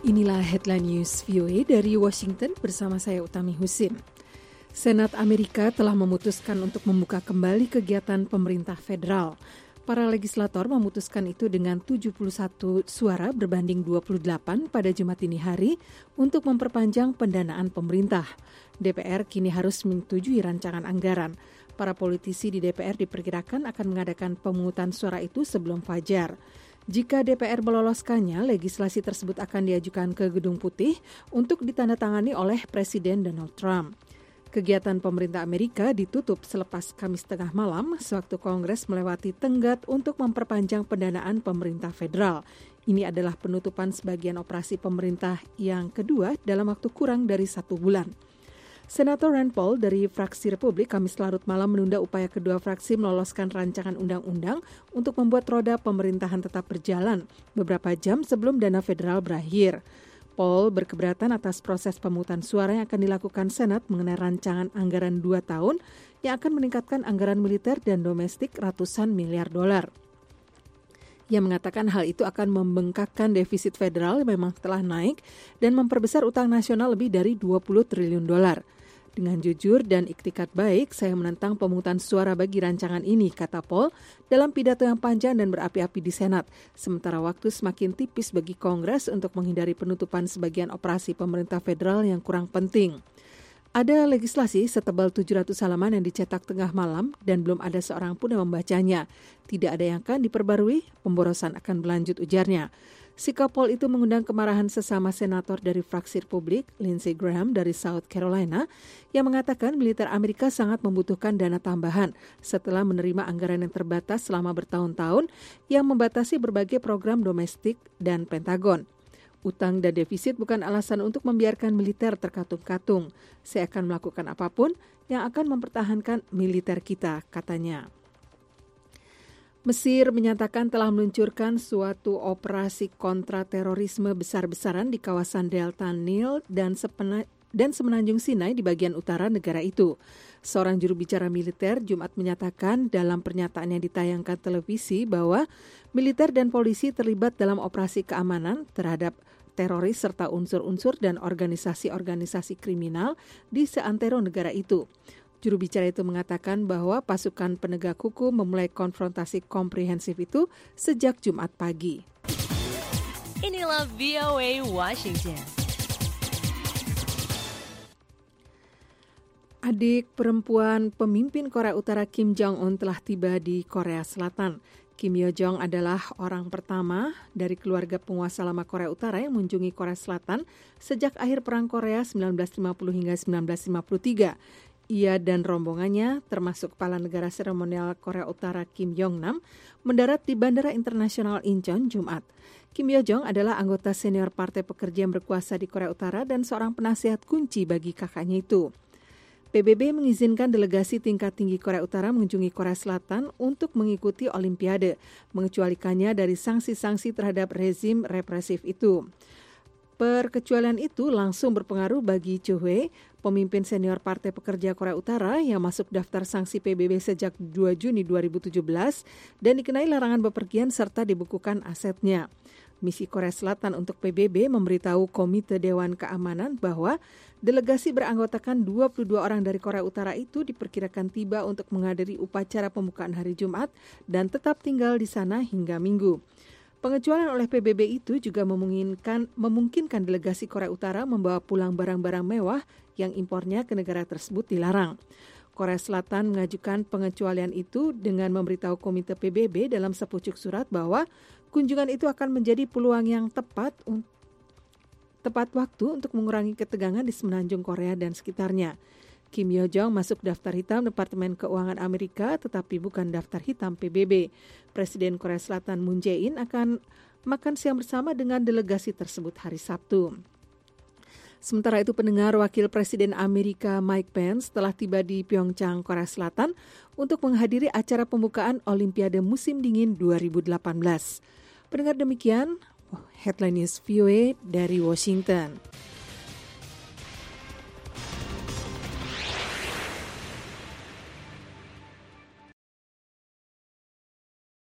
Inilah headline news VOA dari Washington bersama saya Utami Husin. Senat Amerika telah memutuskan untuk membuka kembali kegiatan pemerintah federal. Para legislator memutuskan itu dengan 71 suara berbanding 28 pada Jumat dini hari untuk memperpanjang pendanaan pemerintah. DPR kini harus menyetujui rancangan anggaran. Para politisi di DPR diperkirakan akan mengadakan pemungutan suara itu sebelum fajar. Jika DPR meloloskannya, legislasi tersebut akan diajukan ke Gedung Putih untuk ditandatangani oleh Presiden Donald Trump. Kegiatan pemerintah Amerika ditutup selepas Kamis tengah malam sewaktu Kongres melewati tenggat untuk memperpanjang pendanaan pemerintah federal. Ini adalah penutupan sebagian operasi pemerintah yang kedua dalam waktu kurang dari 1 bulan. Senator Rand Paul dari fraksi Republik Kamis larut malam menunda upaya kedua fraksi meloloskan rancangan undang-undang untuk membuat roda pemerintahan tetap berjalan beberapa jam sebelum dana federal berakhir. Paul berkeberatan atas proses pemungutan suara yang akan dilakukan Senat mengenai rancangan anggaran 2 tahun yang akan meningkatkan anggaran militer dan domestik ratusan miliar dolar. Ia mengatakan hal itu akan membengkakkan defisit federal yang memang telah naik dan memperbesar utang nasional lebih dari 20 triliun dolar. Dengan jujur dan iktikat baik, saya menentang pemungutan suara bagi rancangan ini, kata Paul dalam pidato yang panjang dan berapi-api di Senat. Sementara waktu semakin tipis bagi Kongres untuk menghindari penutupan sebagian operasi pemerintah federal yang kurang penting. Ada legislasi setebal 700 halaman yang dicetak tengah malam dan belum ada seorang pun yang membacanya. Tidak ada yang akan diperbarui, pemborosan akan berlanjut, ujarnya. Sikap Paul itu mengundang kemarahan sesama senator dari fraksi Republik, Lindsey Graham dari South Carolina, yang mengatakan militer Amerika sangat membutuhkan dana tambahan setelah menerima anggaran yang terbatas selama bertahun-tahun yang membatasi berbagai program domestik dan Pentagon. Utang dan defisit bukan alasan untuk membiarkan militer terkatung-katung. Saya akan melakukan apapun yang akan mempertahankan militer kita, katanya. Mesir menyatakan telah meluncurkan suatu operasi kontraterorisme besar-besaran di kawasan Delta Nil dan semenanjung Sinai di bagian utara negara itu. Seorang juru bicara militer Jumat menyatakan dalam pernyataan yang ditayangkan televisi bahwa militer dan polisi terlibat dalam operasi keamanan terhadap teroris serta unsur-unsur dan organisasi-organisasi kriminal di seantero negara itu. Juru bicara itu mengatakan bahwa pasukan penegak hukum memulai konfrontasi komprehensif itu sejak Jumat pagi. Inilah VOA Washington. Adik perempuan pemimpin Korea Utara Kim Jong-un telah tiba di Korea Selatan. Kim Yo-jong adalah orang pertama dari keluarga penguasa lama Korea Utara yang mengunjungi Korea Selatan sejak akhir Perang Korea 1950 hingga 1953. Ia dan rombongannya, termasuk kepala negara seremonial Korea Utara Kim Yong-nam, mendarat di Bandara Internasional Incheon Jumat. Kim Yo-jong adalah anggota senior Partai Pekerja yang berkuasa di Korea Utara dan seorang penasihat kunci bagi kakaknya itu. PBB mengizinkan delegasi tingkat tinggi Korea Utara mengunjungi Korea Selatan untuk mengikuti Olimpiade, mengecualikannya dari sanksi-sanksi terhadap rezim represif itu. Perkecualian itu langsung berpengaruh bagi Cho Hwee, pemimpin senior Partai Pekerja Korea Utara yang masuk daftar sanksi PBB sejak 2 Juni 2017 dan dikenai larangan bepergian serta dibekukan asetnya. Misi Korea Selatan untuk PBB memberitahu Komite Dewan Keamanan bahwa delegasi beranggotakan 22 orang dari Korea Utara itu diperkirakan tiba untuk menghadiri upacara pembukaan hari Jumat dan tetap tinggal di sana hingga Minggu. Pengecualian oleh PBB itu juga memungkinkan delegasi Korea Utara membawa pulang barang-barang mewah yang impornya ke negara tersebut dilarang. Korea Selatan mengajukan pengecualian itu dengan memberitahu Komite PBB dalam sepucuk surat bahwa kunjungan itu akan menjadi peluang yang tepat waktu untuk mengurangi ketegangan di semenanjung Korea dan sekitarnya. Kim Yo-jong masuk daftar hitam Departemen Keuangan Amerika tetapi bukan daftar hitam PBB. Presiden Korea Selatan Moon Jae-in akan makan siang bersama dengan delegasi tersebut hari Sabtu. Sementara itu pendengar, Wakil Presiden Amerika Mike Pence telah tiba di Pyeongchang, Korea Selatan untuk menghadiri acara pembukaan Olimpiade Musim Dingin 2018. Pendengar, demikian headline news VOA dari Washington.